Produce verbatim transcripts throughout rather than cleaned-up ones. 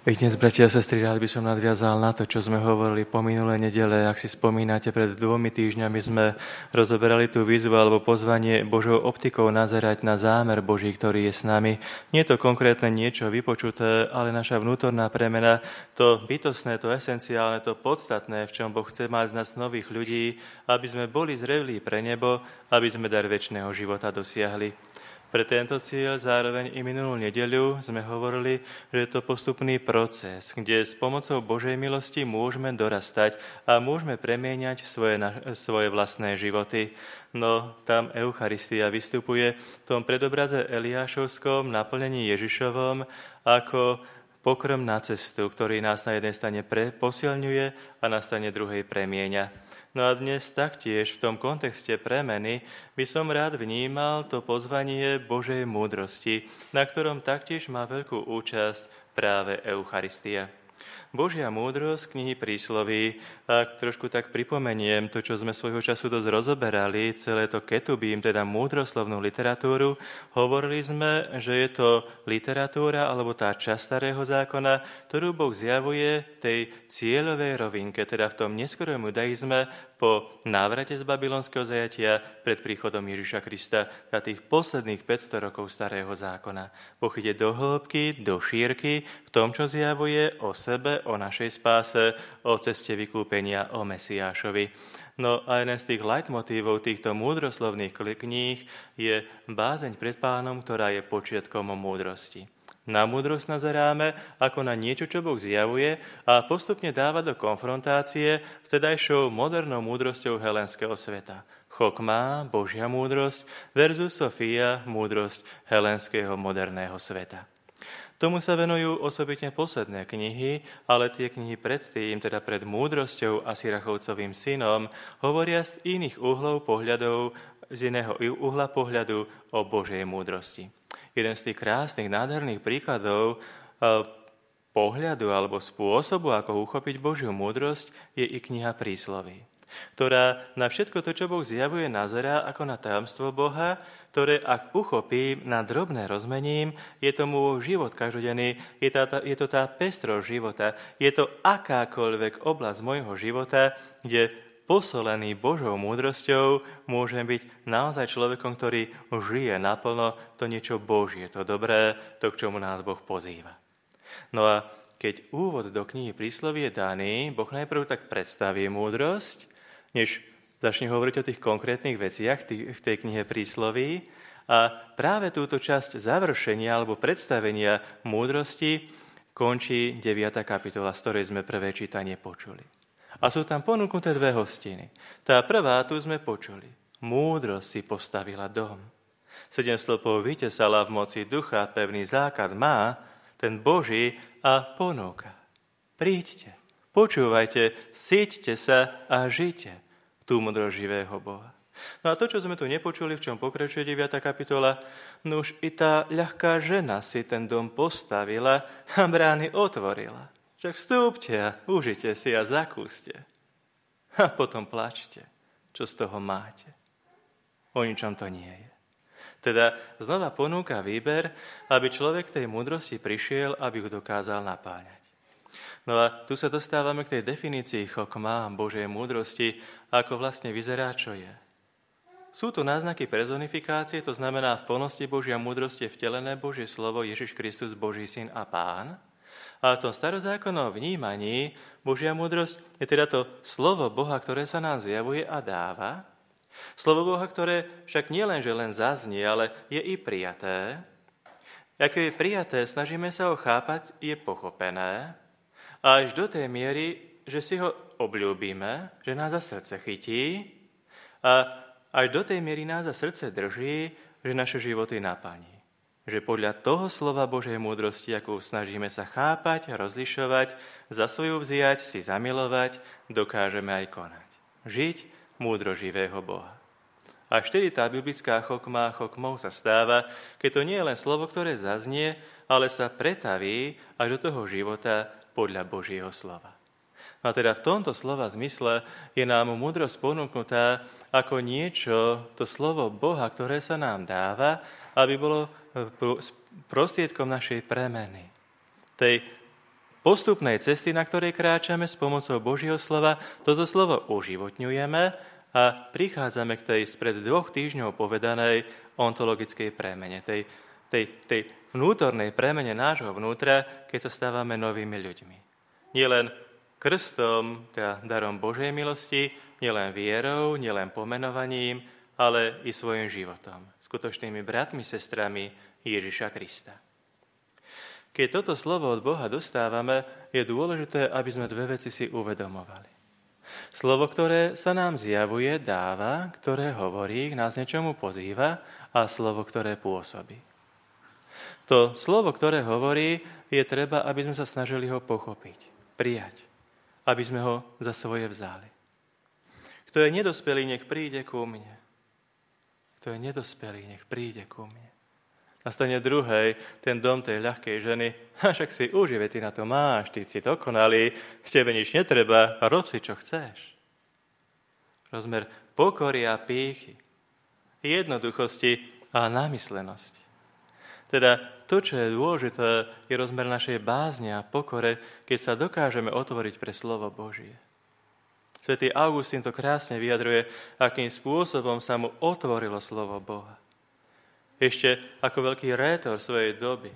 I dnes, bratia a sestry, rád by som nadviazal na to, čo sme hovorili po minulé nedele. Ak si spomínate, pred dvomi týždňami sme rozoberali tú výzvu alebo pozvanie Božou optikou nazerať na zámer Boží, ktorý je s nami. Nie je to konkrétne niečo vypočuté, ale naša vnútorná premena, to bytostné, to esenciálne, to podstatné, v čom Boh chce mať z nás nových ľudí, aby sme boli zrelí pre nebo, aby sme dar večného života dosiahli. Pre tento cieľ zároveň i minulú nedeľu sme hovorili, že je to postupný proces, kde s pomocou Božej milosti môžeme dorastať a môžeme premieňať svoje, svoje vlastné životy. No tam Eucharistia vystupuje v tom predobraze Eliášovskom naplnení Ježišovom ako pokrm na cestu, ktorý nás na jednej strane pre, posilňuje a na strane druhej premieňa. No a dnes taktiež v tom kontexte premeny by som rád vnímal to pozvanie Božej múdrosti, na ktorom taktiež má veľkú účasť práve Eucharistia. Božia múdrosť knihy Prísloví, ak trošku tak pripomeniem to, čo sme svojho času dosť rozoberali, celé to ketubím, teda múdroslovnú literatúru, hovorili sme, že je to literatúra alebo tá časť starého zákona, ktorú Boh zjavuje tej cieľovej rovinke, teda v tom neskorom judaizme po návrate z babylonského zajatia pred príchodom Ježiša Krista na tých posledných päťsto rokov starého zákona. Boh ide do hĺbky, do šírky v tom, čo zjavuje o sebe, o našej spáse, o ceste vykúpenia, o Mesiášovi. No a jeden z tých leitmotívov týchto múdroslovných kníh je bázeň pred Pánom, ktorá je počiatkom múdrosti. Na múdrosť nazeráme ako na niečo, čo Boh zjavuje a postupne dáva do konfrontácie s tedajšou modernou múdrosťou helenského sveta. Chokmá, Božia múdrosť, versus Sofia, múdrosť helenského moderného sveta. Tomu sa venujú osobitne posledné knihy, ale tie knihy predtým, teda pred múdrosťou a Sirachovcovým synom, hovoria z iných uhlov pohľadov, z iného uhla pohľadu o Božej múdrosti. Jeden z tých krásnych, nádherných príkladov pohľadu alebo spôsobu, ako uchopiť Božiu múdrosť, je i kniha Prísloví, ktorá na všetko to, čo Boh zjavuje, nazerá ako na tajomstvo Boha, ktoré ak uchopím, na drobné rozmením, je tomu život každodenný, je, tá, je to tá pestrosť života, je to akákoľvek oblasť môjho života, kde posolený Božou múdrosťou môžem byť naozaj človekom, ktorý žije naplno to niečo Božie, to dobré, to, k čomu nás Boh pozýva. No a keď úvod do knihy Prísloví je daný, Boh najprv tak predstaví múdrosť, než začne hovoriť o tých konkrétnych veciach v tej knihe Prísloví. A práve túto časť završenia alebo predstavenia múdrosti končí deviata kapitola, z ktorej sme prvé čítanie počuli. A sú tam ponúknuté dve hostiny. Tá prvá tu sme počuli. Múdrosť si postavila dom. Sedem stĺpov vytesala v moci ducha, pevný základ má, ten Boží a ponúka. Príďte, počúvajte, syťte sa a žite tú múdrosť živého Boha. No a to, čo sme tu nepočuli, v čom pokračuje deviata kapitola, no už i tá ľahká žena si ten dom postavila a brány otvorila. Však vstúpte a užite si a zakúste. A potom plačte, čo z toho máte. O ničom to nie je. Teda znova ponúka výber, aby človek tej múdrosti prišiel, aby ju dokázal napáňať. No a tu sa dostávame k tej definícii chokma, Božej múdrosti, ako vlastne vyzerá, čo je. Sú tu náznaky personifikácie, to znamená v plnosti Božia múdrosť je vtelené Božie slovo Ježiš Kristus, Boží syn a Pán. A v tom starozákonnom vnímaní Božia múdrosť je teda to slovo Boha, ktoré sa nám zjavuje a dáva. Slovo Boha, ktoré však nie len, že len zaznie, ale je i prijaté. Ako je prijaté, snažíme sa ho chápať, je pochopené. A až do tej miery, že si ho obľúbime, že nás za srdce chytí a až do tej miery nás za srdce drží, že naše životy naplní. Že podľa toho slova Božej múdrosti, ako snažíme sa chápať, rozlišovať, za svoju vziať, si zamilovať, dokážeme aj konať. Žiť múdro živého Boha. A vtedy tá biblická chokma chokmou sa stáva, keď to nie je len slovo, ktoré zaznie, ale sa pretaví až do toho života podľa Božieho slova. A teda v tomto slova zmysle je nám múdrosť ponúknutá ako niečo, to slovo Boha, ktoré sa nám dáva, aby bolo prostriedkom našej premeny. Tej postupnej cesty, na ktorej kráčame s pomocou Božieho slova, toto slovo oživotňujeme a prichádzame k tej spred dvoch týždňov povedanej ontologickej premene, tej, tej, tej vnútornej premene nášho vnútra, keď sa stávame novými ľuďmi. Nielen krstom, teda darom Božej milosti, nielen vierou, nielen pomenovaním, ale i svojim životom, skutočnými bratmi, sestrami Ježiša Krista. Keď toto slovo od Boha dostávame, je dôležité, aby sme dve veci si uvedomovali. Slovo, ktoré sa nám zjavuje, dáva, ktoré hovorí, nás niečomu pozýva a slovo, ktoré pôsobí. To slovo, ktoré hovorí, je treba, aby sme sa snažili ho pochopiť, prijať, aby sme ho za svoje vzali. Kto je nedospelý, nech príde ku mne. Kto je nedospelý, nech príde ku mne. Na strane druhej, ten dom tej ľahkej ženy, a však si užive, ty na to máš, ty si dokonalý, z tebe nič netreba, a rob si, čo chceš. Rozmer pokory a pýchy, jednoduchosti a námyslenosti. Teda to, čo je dôležité, je rozmer našej bázne a pokore, keď sa dokážeme otvoriť pre slovo Božie. Svätý Augustín to krásne vyjadruje, akým spôsobom sa mu otvorilo slovo Boha. Ešte ako veľký rétor svojej doby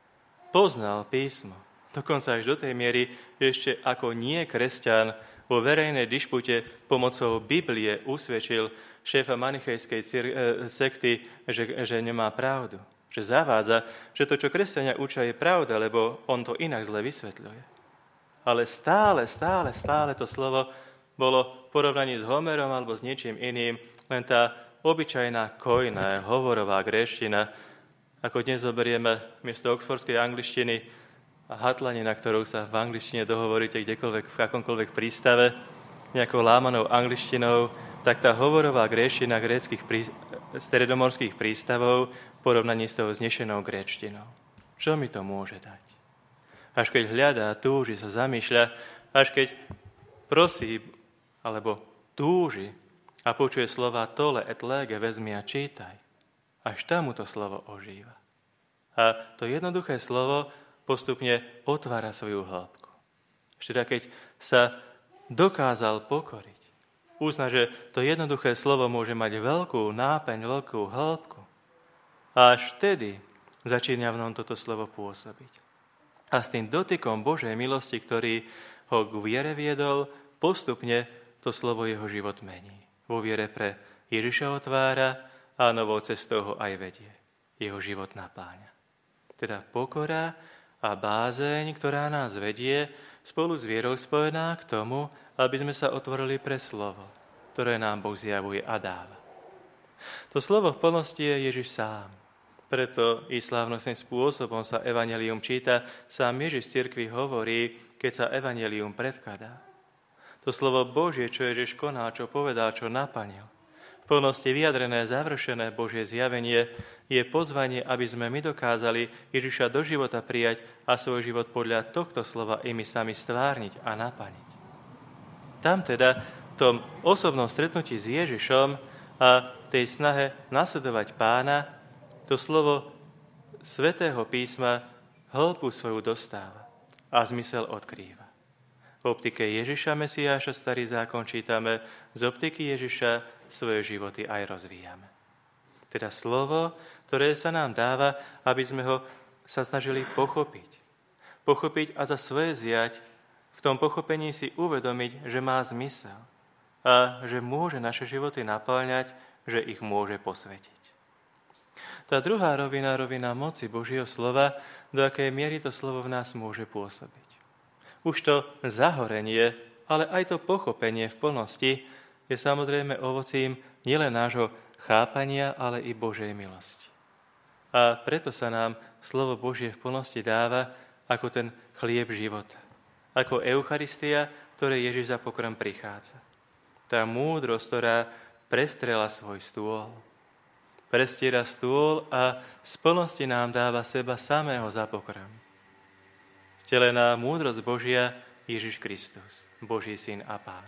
poznal písmo. Dokonca až do tej miery, že ešte ako nie kresťan vo verejnej dišpute pomocou Biblie usvedčil šéfa manichejskej sekty, že, že nemá pravdu. Že zavádza, že to, čo kresťania učia, je pravda, lebo on to inak zle vysvetľuje. Ale stále, stále, stále to slovo bolo v porovnaní s Homerom alebo s niečím iným len tá obyčajná kojná, hovorová gréština, ako dnes zoberieme miesto oxfordskej angličtiny a hatlanina, ktorou sa v angličtine dohovoríte kdekoľvek, v akomkoľvek prístave, nejakou lámanou angličtinou, tak tá hovorová gréština gréckych prí... stredomorských prístavov v porovnaní s tou znešenou gréčtinou. Čo mi to môže dať? Až keď hľadá, túži, sa zamýšľa, až keď prosí, alebo túži, a počuje slova tole et lege, vezmi a čítaj. Až tam mu to slovo ožíva. A to jednoduché slovo postupne otvára svoju hĺbku. Ešte keď sa dokázal pokoriť, uzna, že to jednoduché slovo môže mať veľkú nápeň, veľkú hĺbku. A až vtedy začína v ňom toto slovo pôsobiť. A s tým dotykom Božej milosti, ktorý ho k viere viedol, postupne to slovo jeho život mení. Vo viere pre Ježiša otvára a novou cestou ho aj vedie. Jeho život napláňa. Teda pokora a bázeň, ktorá nás vedie, spolu s vierou spojená k tomu, aby sme sa otvorili pre slovo, ktoré nám Boh zjavuje a dáva. To slovo v plnosti je Ježiš sám. Preto i slávnostným spôsobom sa evanjelium číta, sám Ježiš z cirkvi hovorí, keď sa evanjelium predkladá. To slovo Božie, čo Ježiš konal, čo povedal, čo naplnil. V plnosti vyjadrené, završené Božie zjavenie je pozvanie, aby sme my dokázali Ježiša do života prijať a svoj život podľa tohto slova i my sami stvárniť a naplniť. Tam teda, v tom osobnom stretnutí s Ježišom a tej snahe nasledovať Pána, to slovo Svätého písma hĺbku svoju dostáva a zmysel odkrýva. V optike Ježiša Mesiáša starý zákon čítame, z optiky Ježiša svoje životy aj rozvíjame. Teda slovo, ktoré sa nám dáva, aby sme ho sa snažili pochopiť. Pochopiť a za svoje zjať, v tom pochopení si uvedomiť, že má zmysel a že môže naše životy naplňať, že ich môže posvetiť. Tá druhá rovina, rovina moci Božieho slova, do akej miery to slovo v nás môže pôsobiť. Už to zahorenie, ale aj to pochopenie v plnosti je samozrejme ovocím nielen nášho chápania, ale i Božej milosti. A preto sa nám slovo Božie v plnosti dáva ako ten chlieb života. Ako Eucharistia, ktoré Ježiš za pokrm prichádza. Tá múdrosť, ktorá prestrela svoj stôl. Prestiera stôl a z plnosti nám dáva seba samého za pokrm. Vtelená múdrosť Božia Ježiš Kristus, Boží syn a Pán.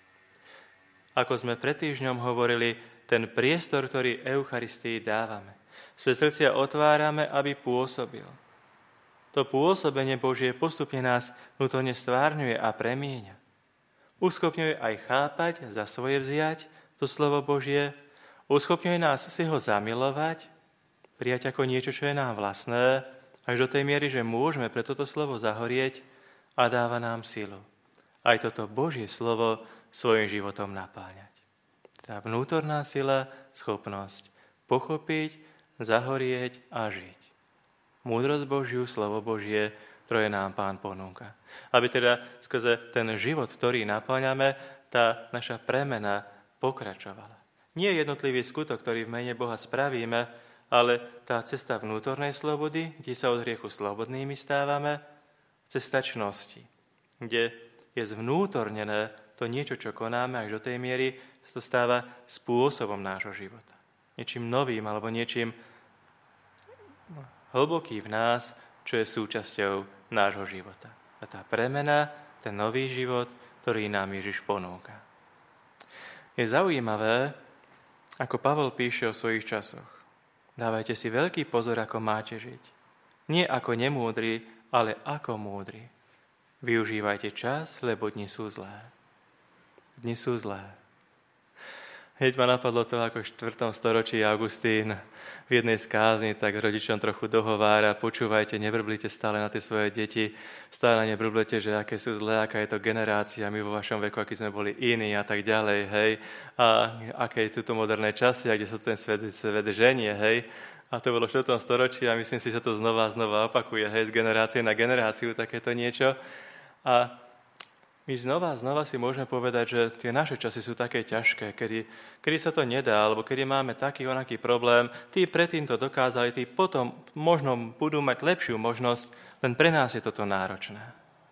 Ako sme pred týždňom hovorili, ten priestor, ktorý Eucharistii dávame, svoje srdcia otvárame, aby pôsobil. To pôsobenie Božie postupne nás vnútorne stvárňuje a premieňa. Uschopňuje aj chápať, za svoje vziať to slovo Božie, uschopňuje nás si ho zamilovať, prijať ako niečo, čo je nám vlastné, až do tej miery, že môžeme pre toto slovo zahorieť a dáva nám silu. Aj toto Božie slovo svojim životom napáňať. Tá vnútorná sila, schopnosť pochopiť, zahorieť a žiť. Múdrosť Božiu, slovo Božie, ktoré nám Pán ponúka. Aby teda skrze ten život, ktorý napáňame, tá naša premena pokračovala. Nie jednotlivý skutok, ktorý v mene Boha spravíme, ale tá cesta vnútornej slobody, kde sa od hriechu slobodnými stávame, cesta čnosti, kde je zvnútornené to niečo, čo konáme, až do tej miery sa to stáva spôsobom nášho života. Niečím novým alebo niečím hlboký v nás, čo je súčasťou nášho života. A tá premena, ten nový život, ktorý nám Ježiš ponúka. Je zaujímavé, ako Pavol píše o svojich časoch. Dávajte si veľký pozor, ako máte žiť. Nie ako nemúdri, ale ako múdri. Využívajte čas, lebo dni sú zlé. Dni sú zlé. Hneď ma napadlo to, ako v štvrtom storočí Augustín v jednej z kázni tak rodičom trochu dohovára, počúvajte, nebrblite stále na tie svoje deti, stále nebrblete, že aké sú zlé, aká je to generácia, my vo vašom veku, aký sme boli iní a tak ďalej, hej, a aké je tu moderné časy, a kde sa ten svet, svet ženie, hej. A to bolo v štvrtom storočí a myslím si, že to znova a znova opakuje, hej, z generácie na generáciu takéto niečo. A my znova a znova si môžeme povedať, že tie naše časy sú také ťažké, kedy, kedy sa to nedá, alebo kedy máme taký onaký problém. Tí predtým to dokázali, tí potom možno budú mať lepšiu možnosť, len pre nás je toto náročné.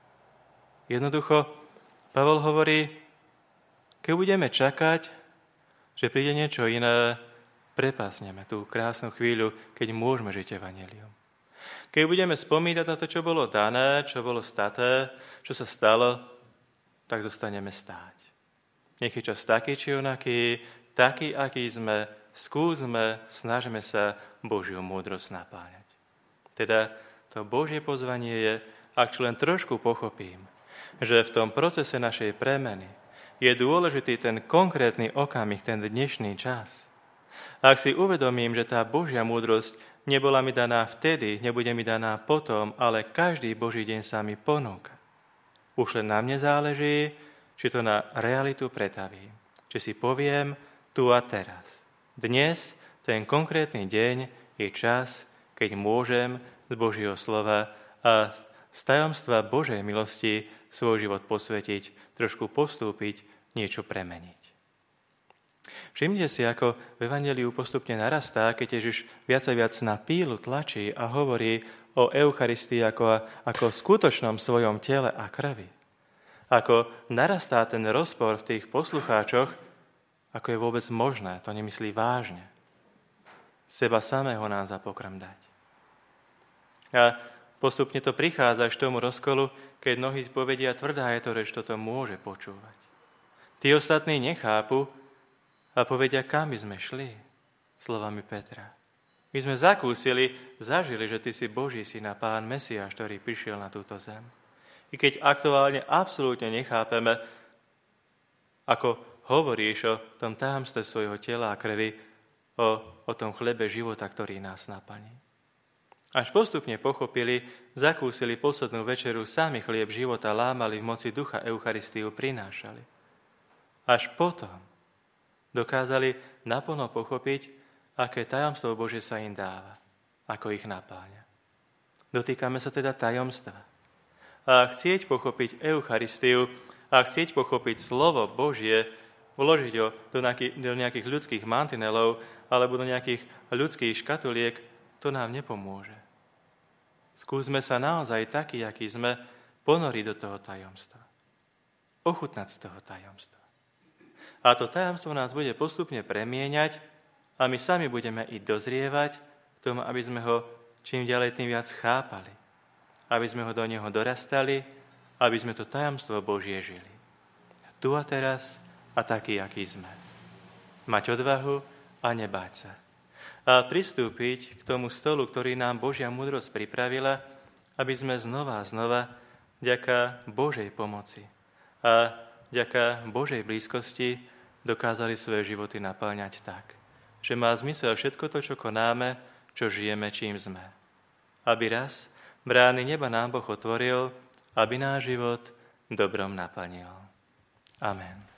Jednoducho, Pavol hovorí, keď budeme čakať, že príde niečo iné, prepásneme tú krásnu chvíľu, keď môžeme žiť evanjelium. Keď budeme spomínať na to, čo bolo dané, čo bolo staté, čo sa stalo, tak zostaneme stáť. Nech je čas taký či onaký, taký, aký sme, skúsme, snažíme sa Božiu múdrosť napáňať. Teda to Božie pozvanie je, ak len trošku pochopím, že v tom procese našej premeny je dôležitý ten konkrétny okamih, ten dnešný čas. Ak si uvedomím, že tá Božia múdrosť nebola mi daná vtedy, nebude mi daná potom, ale každý Boží deň sa mi ponúka. Už len na mne záleží, či to na realitu pretavím. Či si poviem tu a teraz. Dnes, ten konkrétny deň, je čas, keď môžem z Božieho slova a z tajomstva Božej milosti svoj život posvetiť, trošku postúpiť, niečo premeniť. Všimnite si, ako v evanjeliu postupne narastá, keď Ježiš viac a viac na pílu tlačí a hovorí o Eucharistii ako, ako v skutočnom svojom tele a krvi. Ako narastá ten rozpor v tých poslucháčoch, ako je vôbec možné, to nemyslí vážne. Seba samého nám za pokrm dať. A postupne to prichádza až k tomu rozkolu, keď mnohí povedia, tvrdá je to reč, toto môže počúvať. Tí ostatní nechápu a povedia, kam by sme šli, slovami Petra. My sme zakúsili, zažili, že ty si Boží syn a Pán Mesiáš, ktorý prišiel na túto zem. I keď aktuálne absolútne nechápeme, ako hovoríš o tom tajomstve svojho tela a krvi, o, o tom chlebe života, ktorý nás naplní. Až postupne pochopili, zakúsili poslednú večeru, sami chlieb života lámali v moci ducha, Eucharistiu prinášali. Až potom dokázali naplno pochopiť, aké tajomstvo Božie sa im dáva, ako ich napáňa. Dotýkame sa teda tajomstva. A chcieť pochopiť Eucharistiu, a chcieť pochopiť slovo Božie, vložiť ho do nejakých, do nejakých ľudských mantinelov alebo do nejakých ľudských škatuliek, to nám nepomôže. Skúsme sa naozaj takí, akí sme, ponoriť do toho tajomstva. Ochutnať z toho tajomstva. A to tajomstvo nás bude postupne premieňať a my sami budeme i dozrievať k tomu, aby sme ho čím ďalej tým viac chápali. Aby sme ho do neho dorastali, aby sme to tajomstvo Božie žili. Tu a teraz a taký, aký sme. Mať odvahu a nebáť sa. A pristúpiť k tomu stolu, ktorý nám Božia múdrosť pripravila aby sme znova a znova, vďaka Božej pomoci a vďaka Božej blízkosti dokázali svoje životy naplňať tak, že má zmysel všetko to, čo konáme, čo žijeme, čím sme. Aby raz brány neba nám Boh otvoril, aby náš život dobrom naplnil. Amen.